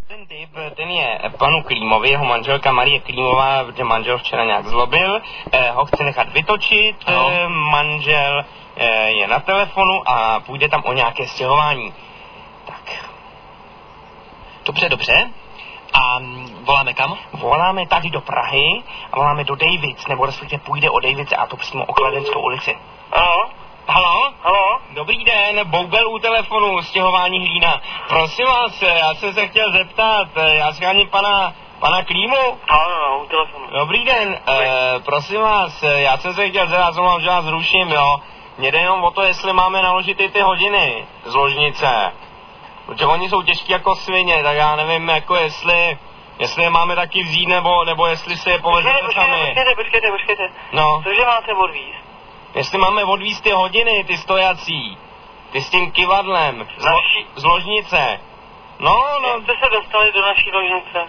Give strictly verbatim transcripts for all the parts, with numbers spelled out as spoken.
Ten typ, ten je panu Klímovi, jeho manželka Marie Klímová, protože manžel včera nějak zlobil, eh, ho chce nechat vytočit, eh, manžel eh, je na telefonu a půjde tam o nějaké stěhování. Tak. Dobře, dobře. A voláme kam? Voláme tady do Prahy a voláme do Davids, nebo respektive půjde o Davids a to přímo o Kladenskou ulici. Ano? Halo? Halo? Dobrý den, Boubel u telefonu, stěhování Hlína. Prosím vás, já jsem se chtěl zeptat, já scháním pana, pana Klímu. Ano, no, u telefonu. Dobrý den, e, prosím vás, já jsem se chtěl zeptat, jsem vám, že vás zruším, jo. Mně jde jenom o to, jestli máme naložit i ty hodiny z ložnice. Protože oni jsou těžký jako svině, tak já nevím, jako jestli, jestli je máme taky vzít, nebo, nebo jestli si je povedete počkejte, sami. Počkejte, počkejte, počkejte. No. Cože máte odvízt? Jestli máme odvízt ty hodiny, ty stojací, ty s tím kivadlem, z, lo, z ložnice. No, no. Jak jste se dostali do naší ložnice?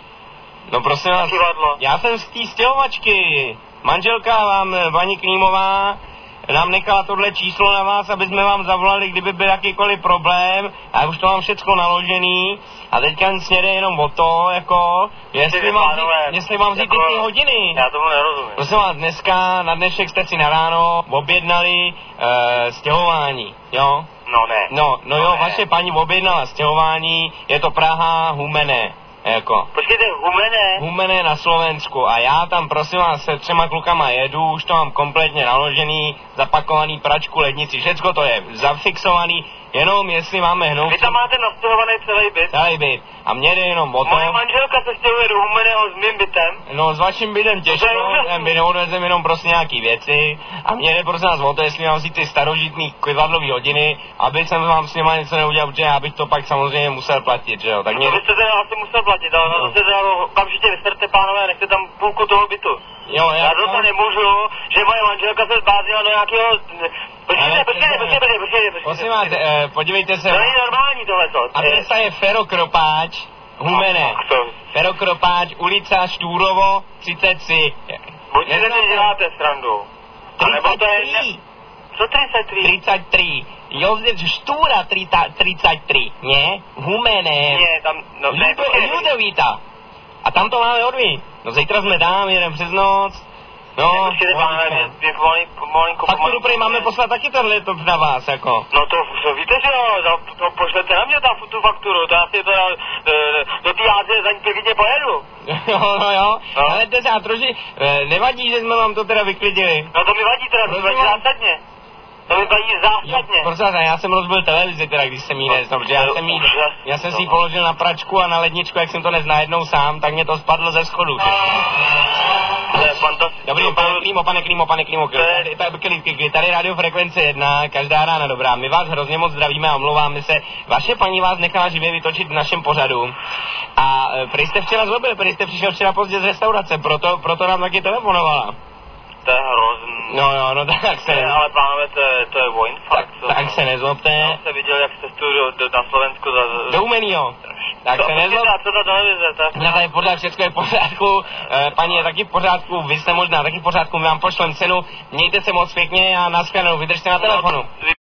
No prosím vás, Kivadlo. já jsem z té stěhovačky. Manželka vám, paní Klímová, nám nechala tohle číslo na vás, aby jsme vám zavolali, kdyby byl jakýkoliv problém. A už to mám všecko naložený. A teďka směrem jenom o to, jako, jestli mám vzít, jestli mám vzít jako, ty hodiny. Já tomu nerozumím. Prosím vás, dneska, na dnešek jste si na ráno objednali e, stěhování, jo? No ne. No, no, no jo, ne. Vaše paní objednala stěhování, je to Praha, Humene. Jako. Počkejte, Humene? Humene na Slovensku a já tam prosím vás se třema klukama jedu, už to mám kompletně naložený, zapakovaný pračku, lednici, všecko to je zafixovaný, jenom jestli máme hnout. Vy tam máte nastěhovaný celý byt? Celý byt. A mě jde jenom o to. Moje manželka se stěhuje do Humeného s mým bytem. No s vaším bytem těžko, ten byt neodvezem jenom prostě nějaký věci. A mě jde prostě nás o to, jestli mám vzít ty starožitný kivadlový hodiny, aby jsem vám s nima něco neudělal, protože já bych to pak samozřejmě musel platit, že jo. Tak mě... No, vy jste teda asi musel platit, ale no. Na to se teda okamžitě vyserte, pánové, nechte tam půlku toho bytu. Jo, já, já to tam nemůžu, že moje manželka se zbláznila do nějakého... Počkejte, počkejte, počkejte, počkejte, počkejte. Prosím vás, eh, podívejte se. To není normální tohleto. Adresa je Ferokropáč, Humene. Ferokropáč, ulice Štúrovo, třicet tři. Buď si mi děláte srandu. třicet tři. Co třicet tři? třicet tři. Josef Štúra třicet tři. Ne? Humene. Ne, tam... No, ne, Ľudovíta. A tam to máme odví. No zítra jsme dám, jeden přes noc. No, počkejte, pánové, pomalinku... Fakturu prej máme poslat taky tohle to na vás, jako. No to, to víte, že jo, to pošlete na mě ta, tu fakturu, to já si to do té Ázie za ní klidně pojedu. Jo, no jo, no. Ale to se troši, nevadí, že jsme vám to teda vyklidili. No to mi vadí teda, to mi vadí zásadně. To mi vadí zásadně. Prosím vás, já jsem rozbil televizi teda, když jsem jí nesl, protože já jsem jí, já jsem si ji položil na pračku a na ledničku, jak jsem to nezná jednou sám, tak mě to spadlo ze schodu. Dobrý, pane Klímo, pane Klímo, pane Klímo, tady radiofrekvence jedna, každá rána dobrá. My vás hrozně moc zdravíme a omlouváme se. Vaše paní vás nechala živě vytočit v našem pořadu. A prý jste včera zlobil, prý jste přišel včera pozdě z restaurace, proto, proto nám taky telefonovala. To je hrozný. No jo, no tak se... Ne, ale pánové, to je, to je voinfarkt. Tak, tak se nezlobte. Já jsem viděl, jak cestuju do, do, na Slovensku za... Do Umenýho. Tak to, se nezlobte. Co ta televize, to je... No to je pořád, všechno je v pořádku. E, paní je taky v pořádku, vy jste možná taky v pořádku, my vám pošlem cenu. Mějte se moc pěkně a naschledanou, vydržte na telefonu.